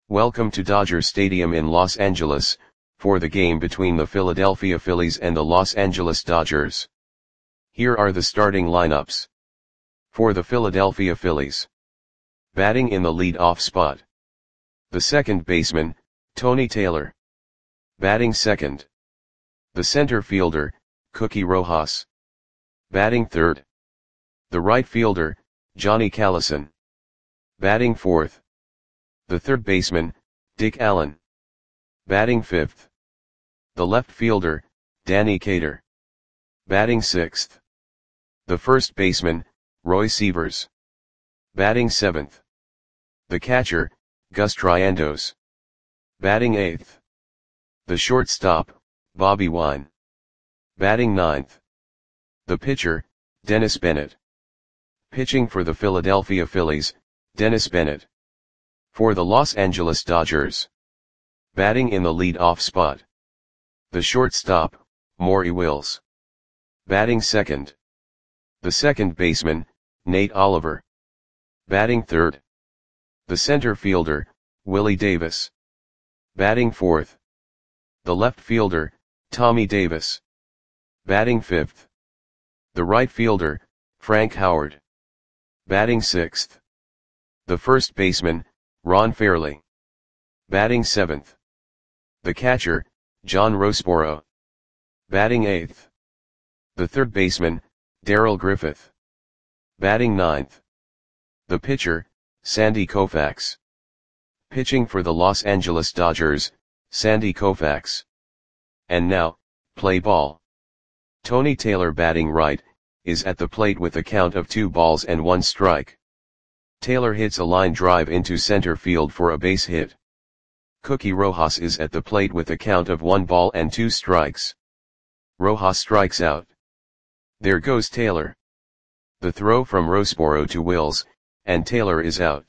Welcome to Dodger Stadium in Los Angeles, for the game between the Philadelphia Phillies and the Los Angeles Dodgers. Here are the starting lineups. For the Philadelphia Phillies. Batting in the lead-off spot. The second baseman, Tony Taylor. Batting second. The center fielder, Cookie Rojas. Batting third. The right fielder, Johnny Callison. Batting fourth. The third baseman, Dick Allen. Batting fifth. The left fielder, Danny Cater. Batting sixth. The first baseman, Roy Sievers. Batting seventh. The catcher, Gus Triandos. Batting eighth. The shortstop, Bobby Wine. Batting ninth. The pitcher, Dennis Bennett. Pitching for the Philadelphia Phillies, Dennis Bennett. For the Los Angeles Dodgers. Batting in the lead-off spot. The shortstop, Maury Wills. Batting second. The second baseman, Nate Oliver. Batting third. The center fielder, Willie Davis. Batting fourth. The left fielder, Tommy Davis. Batting fifth. The right fielder, Frank Howard. Batting sixth. The first baseman, Ron Fairly. Batting seventh. The catcher, John Roseboro. Batting eighth. The third baseman, Darrell Griffith. Batting ninth. The pitcher, Sandy Koufax. Pitching for the Los Angeles Dodgers, Sandy Koufax. And now, play ball. Tony Taylor batting right, is at the plate with a count of 2 balls and 1 strike. Taylor hits a line drive into center field for a base hit. Cookie Rojas is at the plate with a count of 1 ball and 2 strikes. Rojas strikes out. There goes Taylor. The throw from Roseboro to Wills, and Taylor is out.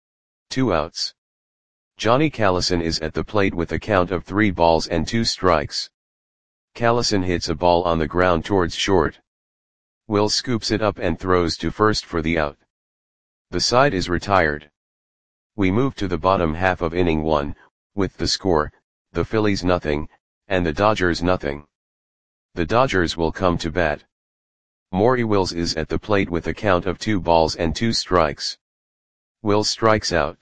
2 outs. Johnny Callison is at the plate with a count of 3 balls and 2 strikes. Callison hits a ball on the ground towards short. Wills scoops it up and throws to first for the out. The side is retired. We move to the bottom half of inning 1, with the score, the Phillies nothing, and the Dodgers nothing. The Dodgers will come to bat. Maury Wills is at the plate with a count of 2 balls and 2 strikes. Wills strikes out.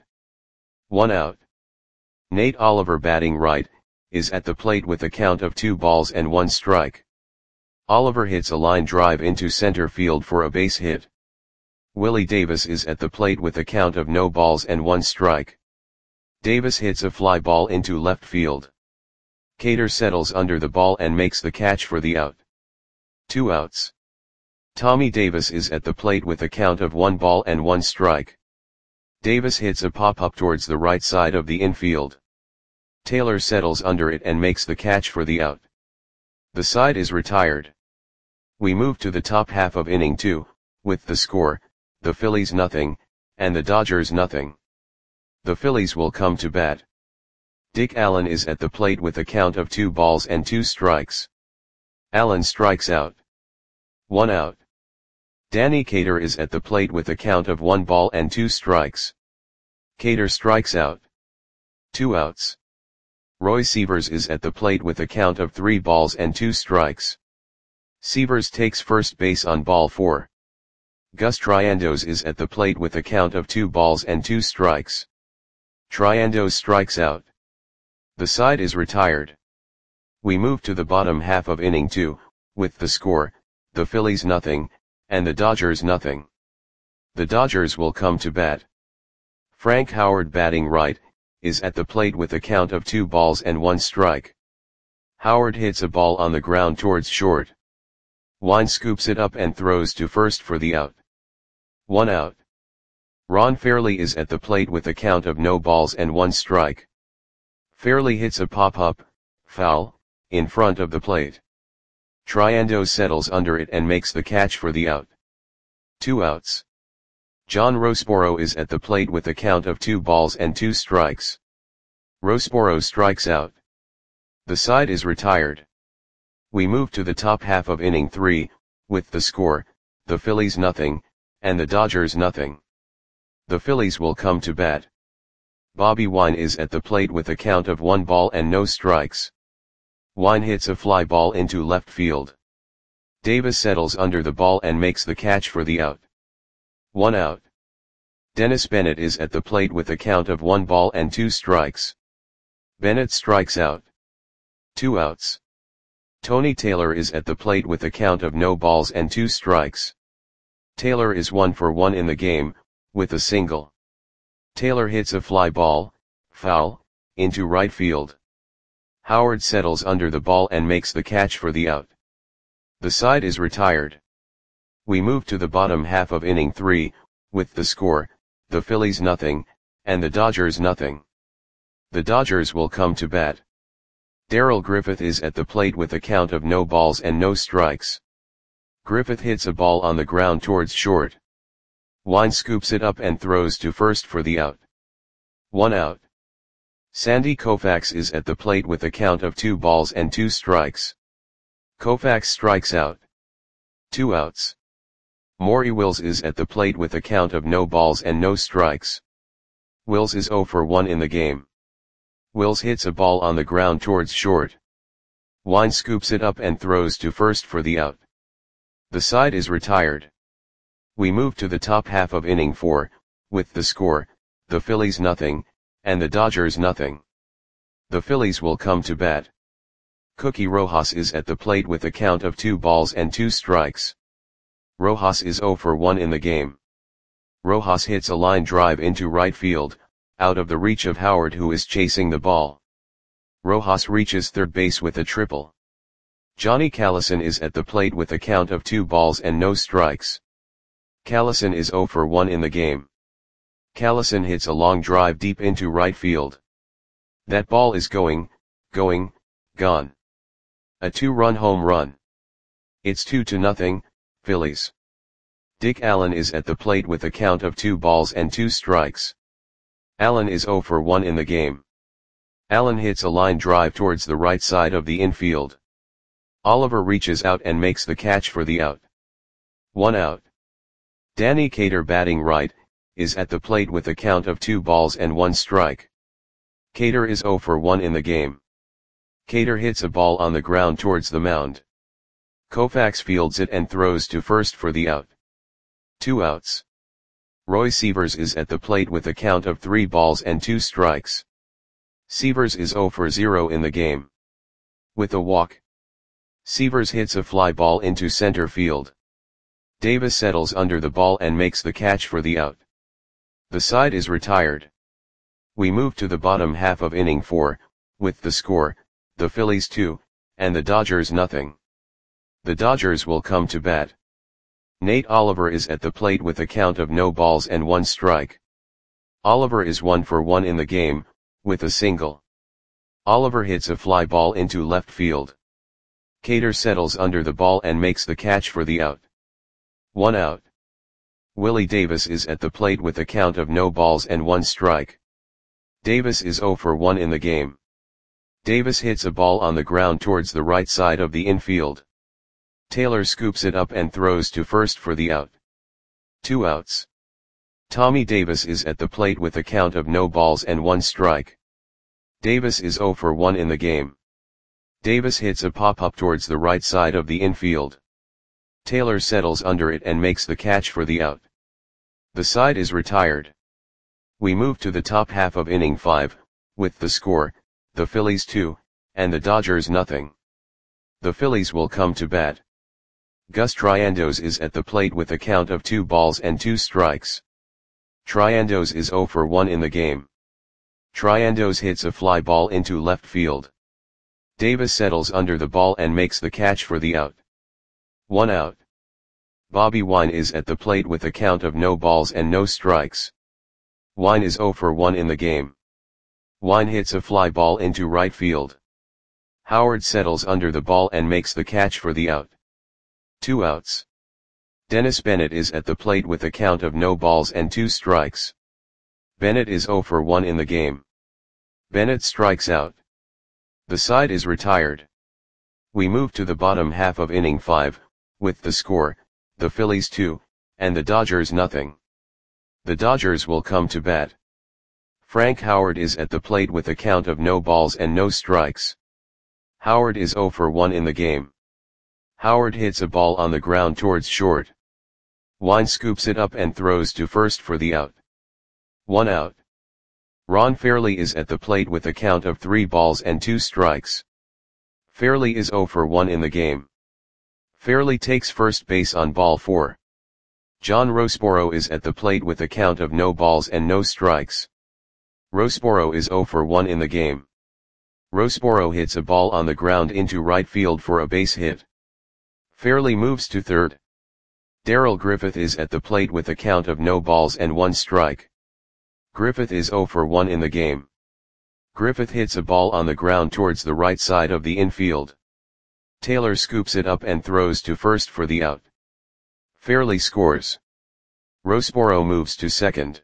1 out. Nate Oliver batting right, is at the plate with a count of 2 balls and 1 strike. Oliver hits a line drive into center field for a base hit. Willie Davis is at the plate with a count of no balls and 1 strike. Davis hits a fly ball into left field. Cater settles under the ball and makes the catch for the out. 2 outs. Tommy Davis is at the plate with a count of 1 ball and 1 strike. Davis hits a pop-up towards the right side of the infield. Taylor settles under it and makes the catch for the out. The side is retired. We move to the top half of inning 2, with the score, the Phillies nothing, and the Dodgers nothing. The Phillies will come to bat. Dick Allen is at the plate with a count of 2 balls and 2 strikes. Allen strikes out. 1 out. Danny Cater is at the plate with a count of 1 ball and 2 strikes. Cater strikes out. 2 outs. Roy Sievers is at the plate with a count of 3 balls and 2 strikes. Sievers takes first base on ball 4. Gus Triandos is at the plate with a count of 2 balls and 2 strikes. Triandos strikes out. The side is retired. We move to the bottom half of inning 2, with the score, the Phillies nothing, and the Dodgers nothing. The Dodgers will come to bat. Frank Howard batting right, is at the plate with a count of 2 balls and 1 strike. Howard hits a ball on the ground towards short. Wine scoops it up and throws to first for the out. 1 out. Ron Fairly is at the plate with a count of no balls and 1 strike. Fairly hits a pop-up, foul, in front of the plate. Triandos settles under it and makes the catch for the out. 2 outs. John Roseboro is at the plate with a count of 2 balls and 2 strikes. Roseboro strikes out. The side is retired. We move to the top half of inning 3, with the score, the Phillies nothing, and the Dodgers nothing. The Phillies will come to bat. Bobby Wine is at the plate with a count of 1 ball and no strikes. Wine hits a fly ball into left field. Davis settles under the ball and makes the catch for the out. 1 out. Dennis Bennett is at the plate with a count of 1 ball and 2 strikes. Bennett strikes out. 2 outs. Tony Taylor is at the plate with a count of no balls and 2 strikes. Taylor is 1 for 1 in the game, with a single. Taylor hits a fly ball, foul, into right field. Howard settles under the ball and makes the catch for the out. The side is retired. We move to the bottom half of inning 3, with the score, the Phillies nothing, and the Dodgers nothing. The Dodgers will come to bat. Darrell Griffith is at the plate with a count of no balls and no strikes. Griffith hits a ball on the ground towards short. Wine scoops it up and throws to first for the out. 1 out. Sandy Koufax is at the plate with a count of 2 balls and 2 strikes. Koufax strikes out. 2 outs. Maury Wills is at the plate with a count of no balls and no strikes. Wills is 0 for 1 in the game. Wills hits a ball on the ground towards short. Wine scoops it up and throws to first for the out. The side is retired. We move to the top half of inning 4, with the score, the Phillies nothing, and the Dodgers nothing. The Phillies will come to bat. Cookie Rojas is at the plate with a count of 2 balls and 2 strikes. Rojas is 0 for 1 in the game. Rojas hits a line drive into right field, out of the reach of Howard, who is chasing the ball. Rojas reaches third base with a triple. Johnny Callison is at the plate with a count of 2 balls and no strikes. Callison is 0 for 1 in the game. Callison hits a long drive deep into right field. That ball is gone. A 2-run home run. It's 2-0, Phillies. Dick Allen is at the plate with a count of 2 balls and 2 strikes. Allen is 0 for 1 in the game. Allen hits a line drive towards the right side of the infield. Oliver reaches out and makes the catch for the out. 1 out. Danny Cater, batting right, is at the plate with a count of 2 balls and 1 strike. Cater is 0 for 1 in the game. Cater hits a ball on the ground towards the mound. Koufax fields it and throws to first for the out. 2 outs. Roy Sievers is at the plate with a count of 3 balls and 2 strikes. Sievers is 0 for 0 in the game. With a walk. Sievers hits a fly ball into center field. Davis settles under the ball and makes the catch for the out. The side is retired. We move to the bottom half of inning 4, with the score, the Phillies 2, and the Dodgers nothing. The Dodgers will come to bat. Nate Oliver is at the plate with a count of no balls and 1 strike. Oliver is 1 for 1 in the game, with a single. Oliver hits a fly ball into left field. Cater settles under the ball and makes the catch for the out. 1 out. Willie Davis is at the plate with a count of no balls and 1 strike. Davis is 0 for 1 in the game. Davis hits a ball on the ground towards the right side of the infield. Taylor scoops it up and throws to first for the out. 2 outs. Tommy Davis is at the plate with a count of no balls and 1 strike. Davis is 0 for 1 in the game. Davis hits a pop-up towards the right side of the infield. Taylor settles under it and makes the catch for the out. The side is retired. We move to the top half of inning 5, with the score, the Phillies 2, and the Dodgers nothing. The Phillies will come to bat. Gus Triandos is at the plate with a count of 2 balls and 2 strikes. Triandos is 0 for 1 in the game. Triandos hits a fly ball into left field. Davis settles under the ball and makes the catch for the out. 1 out. Bobby Wine is at the plate with a count of no balls and no strikes. Wine is 0 for 1 in the game. Wine hits a fly ball into right field. Howard settles under the ball and makes the catch for the out. 2 outs. Dennis Bennett is at the plate with a count of no balls and 2 strikes. Bennett is 0 for 1 in the game. Bennett strikes out. The side is retired. We move to the bottom half of inning 5, with the score, the Phillies 2, and the Dodgers nothing. The Dodgers will come to bat. Frank Howard is at the plate with a count of no balls and no strikes. Howard is 0 for 1 in the game. Howard hits a ball on the ground towards short. Wine scoops it up and throws to first for the out. 1 out. Ron Fairley is at the plate with a count of 3 balls and 2 strikes. Fairley is 0 for 1 in the game. Fairley takes first base on ball 4. John Roseboro is at the plate with a count of no balls and no strikes. Roseboro is 0 for 1 in the game. Roseboro hits a ball on the ground into right field for a base hit. Fairley moves to third. Darrell Griffith is at the plate with a count of no balls and 1 strike. Griffith is 0 for 1 in the game. Griffith hits a ball on the ground towards the right side of the infield. Taylor scoops it up and throws to first for the out. Fairley scores. Roseboro moves to second.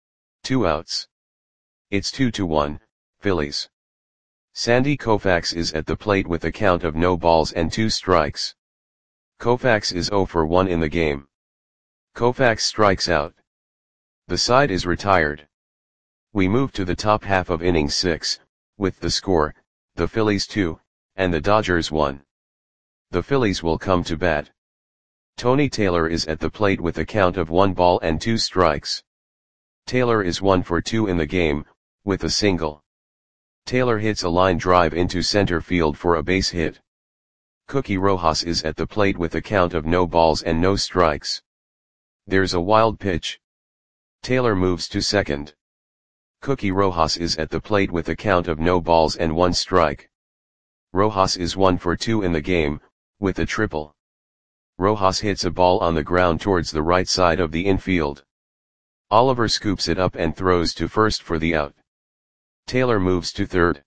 2 outs. It's 2-1, Phillies. Sandy Koufax is at the plate with a count of no balls and 2 strikes. Koufax is 0 for 1 in the game. Koufax strikes out. The side is retired. We move to the top half of inning 6, with the score, the Phillies 2, and the Dodgers 1. The Phillies will come to bat. Tony Taylor is at the plate with a count of 1 ball and 2 strikes. Taylor is 1 for 2 in the game, with a single. Taylor hits a line drive into center field for a base hit. Cookie Rojas is at the plate with a count of no balls and no strikes. There's a wild pitch. Taylor moves to second. Cookie Rojas is at the plate with a count of no balls and 1 strike. Rojas is 1 for 2 in the game, with a triple. Rojas hits a ball on the ground towards the right side of the infield. Oliver scoops it up and throws to first for the out. Taylor moves to third.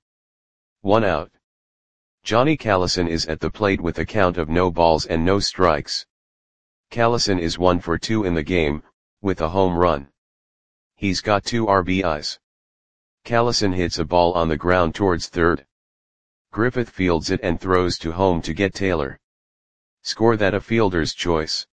1 out. Johnny Callison is at the plate with a count of no balls and no strikes. Callison is 1 for 2 in the game, with a home run. He's got 2 RBIs. Callison hits a ball on the ground towards third. Griffith fields it and throws to home to get Taylor. Score that a fielder's choice.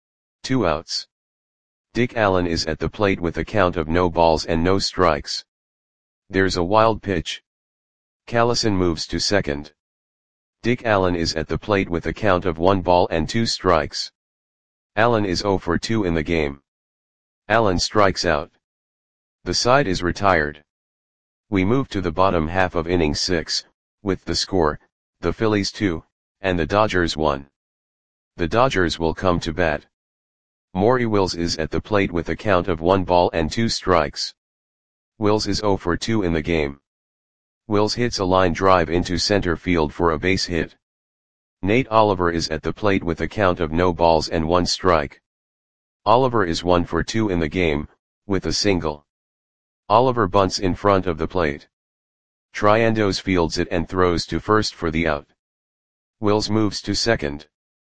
2 outs. Dick Allen is at the plate with a count of no balls and no strikes. There's a wild pitch. Callison moves to second. Dick Allen is at the plate with a count of 1 ball and 2 strikes. Allen is 0 for 2 in the game. Allen strikes out. The side is retired. We move to the bottom half of inning 6, with the score, the Phillies 2, and the Dodgers 1. The Dodgers will come to bat. Maury Wills is at the plate with a count of 1 ball and 2 strikes. Wills is 0 for 2 in the game. Wills hits a line drive into center field for a base hit. Nate Oliver is at the plate with a count of no balls and 1 strike. Oliver is 1 for 2 in the game, with a single. Oliver bunts in front of the plate. Triandos fields it and throws to first for the out. Wills moves to second.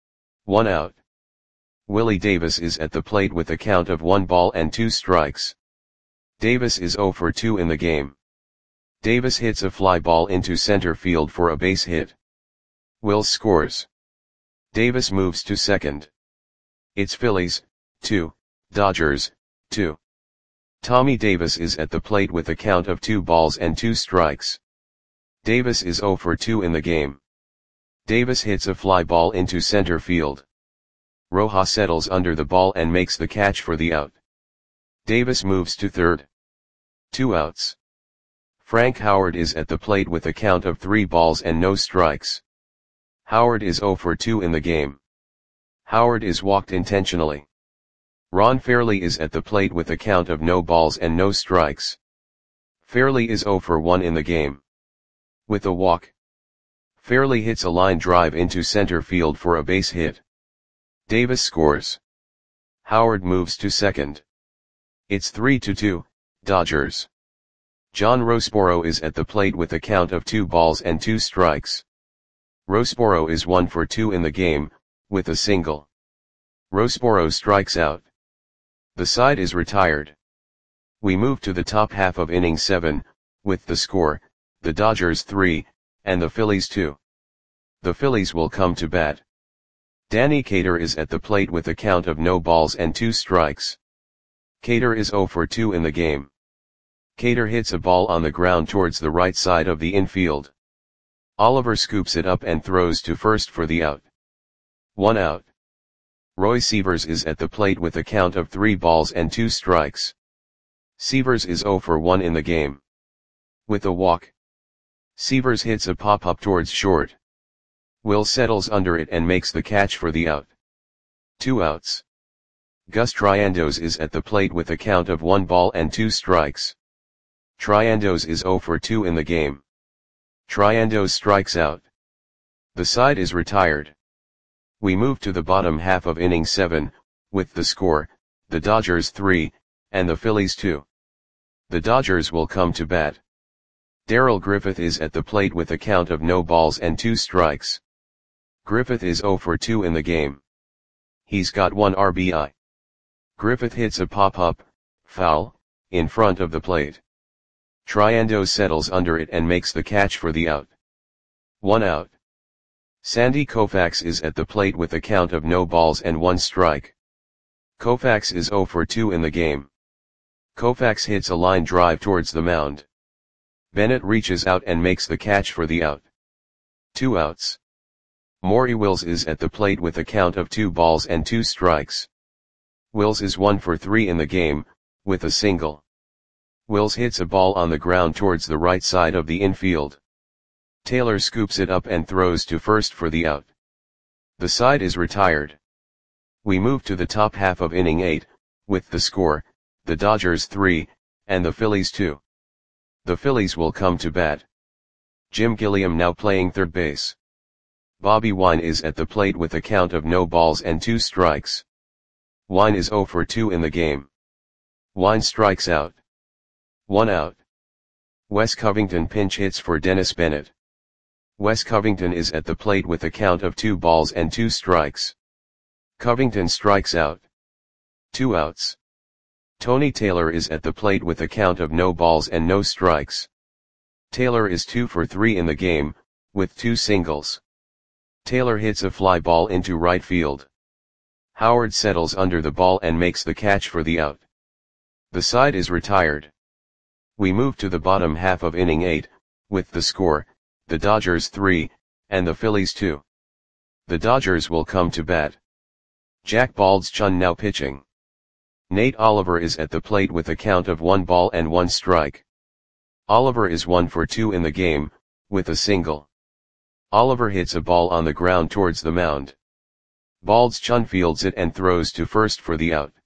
1 out. Willie Davis is at the plate with a count of 1 ball and 2 strikes. Davis is 0 for 2 in the game. Davis hits a fly ball into center field for a base hit. Wills scores. Davis moves to second. It's Phillies, 2, Dodgers, 2. Tommy Davis is at the plate with a count of 2 balls and 2 strikes. Davis is 0 for 2 in the game. Davis hits a fly ball into center field. Rojas settles under the ball and makes the catch for the out. Davis moves to third. 2 outs. Frank Howard is at the plate with a count of 3 balls and no strikes. Howard is 0 for 2 in the game. Howard is walked intentionally. Ron Fairley is at the plate with a count of no balls and no strikes. Fairley is 0 for 1 in the game. With a walk. Fairley hits a line drive into center field for a base hit. Davis scores. Howard moves to second. It's 3-2, Dodgers. John Roseboro is at the plate with a count of 2 balls and 2 strikes. Roseboro is 1 for 2 in the game, with a single. Roseboro strikes out. The side is retired. We move to the top half of inning 7, with the score, the Dodgers 3, and the Phillies 2. The Phillies will come to bat. Danny Cater is at the plate with a count of no balls and 2 strikes. Cater is 0 for 2 in the game. Cater hits a ball on the ground towards the right side of the infield. Oliver scoops it up and throws to first for the out. 1 out. Roy Sievers is at the plate with a count of 3 balls and 2 strikes. Sievers is 0 for 1 in the game. With a walk, Sievers hits a pop-up towards short. Will settles under it and makes the catch for the out. 2 outs. Gus Triandos is at the plate with a count of 1 ball and 2 strikes. Triandos is 0 for 2 in the game. Triandos strikes out. The side is retired. We move to the bottom half of inning 7, with the score, the Dodgers 3, and the Phillies 2. The Dodgers will come to bat. Darrell Griffith is at the plate with a count of no balls and 2 strikes. Griffith is 0 for 2 in the game. He's got 1 RBI. Griffith hits a pop-up, foul, in front of the plate. Triandos settles under it and makes the catch for the out. 1 out. Sandy Koufax is at the plate with a count of no balls and 1 strike. Koufax is 0 for 2 in the game. Koufax hits a line drive towards the mound. Bennett reaches out and makes the catch for the out. 2 outs. Maury Wills is at the plate with a count of 2 balls and 2 strikes. Wills is 1 for 3 in the game, with a single. Wills hits a ball on the ground towards the right side of the infield. Taylor scoops it up and throws to first for the out. The side is retired. We move to the top half of inning 8, with the score, the Dodgers 3, and the Phillies 2. The Phillies will come to bat. Jim Gilliam now playing third base. Bobby Wine is at the plate with a count of no balls and 2 strikes. Wine is 0 for 2 in the game. Wine strikes out. 1 out. Wes Covington pinch hits for Dennis Bennett. Wes Covington is at the plate with a count of 2 balls and 2 strikes. Covington strikes out. 2 outs. Tony Taylor is at the plate with a count of no balls and no strikes. Taylor is 2 for 3 in the game, with 2 singles. Taylor hits a fly ball into right field. Howard settles under the ball and makes the catch for the out. The side is retired. We move to the bottom half of inning 8, with the score, the Dodgers 3, and the Phillies 2. The Dodgers will come to bat. Jack Baldschun now pitching. Nate Oliver is at the plate with a count of 1 ball and 1 strike. Oliver is 1 for 2 in the game, with a single. Oliver hits a ball on the ground towards the mound. Baldschun fields it and throws to first for the out.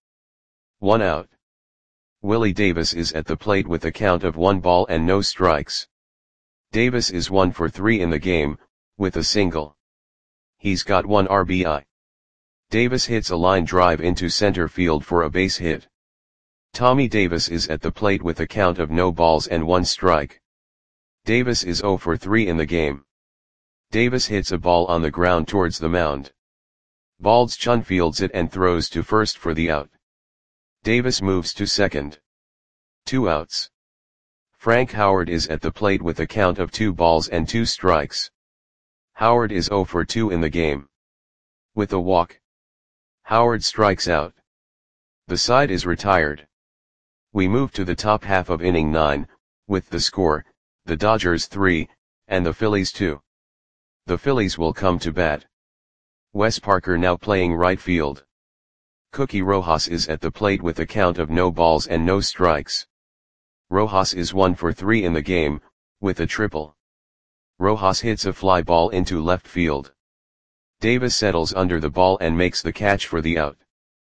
1 out. Willie Davis is at the plate with a count of 1 ball and no strikes. Davis is 1 for 3 in the game, with a single. He's got 1 RBI. Davis hits a line drive into center field for a base hit. Tommy Davis is at the plate with a count of no balls and 1 strike. Davis is 0 for 3 in the game. Davis hits a ball on the ground towards the mound. Baldschun fields it and throws to first for the out. Davis moves to second. 2 outs. Frank Howard is at the plate with a count of 2 balls and 2 strikes. Howard is 0 for 2 in the game. With a walk, Howard strikes out. The side is retired. We move to the top half of inning 9, with the score, the Dodgers 3, and the Phillies 2. The Phillies will come to bat. Wes Parker now playing right field. Cookie Rojas is at the plate with a count of no balls and no strikes. Rojas is 1 for 3 in the game, with a triple. Rojas hits a fly ball into left field. Davis settles under the ball and makes the catch for the out.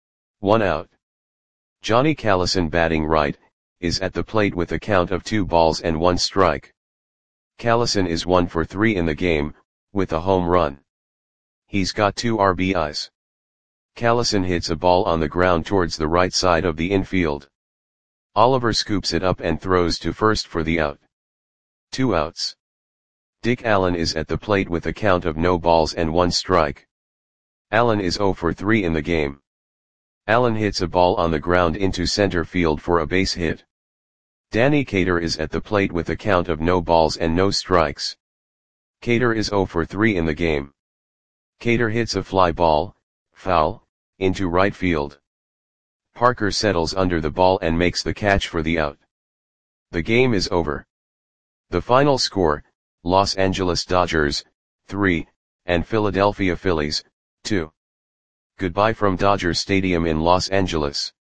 1 out. Johnny Callison batting right, is at the plate with a count of 2 balls and 1 strike. Callison is 1 for 3 in the game, with a home run. He's got 2 RBIs. Callison hits a ball on the ground towards the right side of the infield. Oliver scoops it up and throws to first for the out. 2 outs. Dick Allen is at the plate with a count of no balls and 1 strike. Allen is 0 for 3 in the game. Allen hits a ball on the ground into center field for a base hit. Danny Cater is at the plate with a count of no balls and no strikes. Cater is 0 for 3 in the game. Cater hits a fly ball, foul, into right field. Parker settles under the ball and makes the catch for the out. The game is over. The final score, Los Angeles Dodgers, 3, and Philadelphia Phillies, 2. Goodbye from Dodger Stadium in Los Angeles.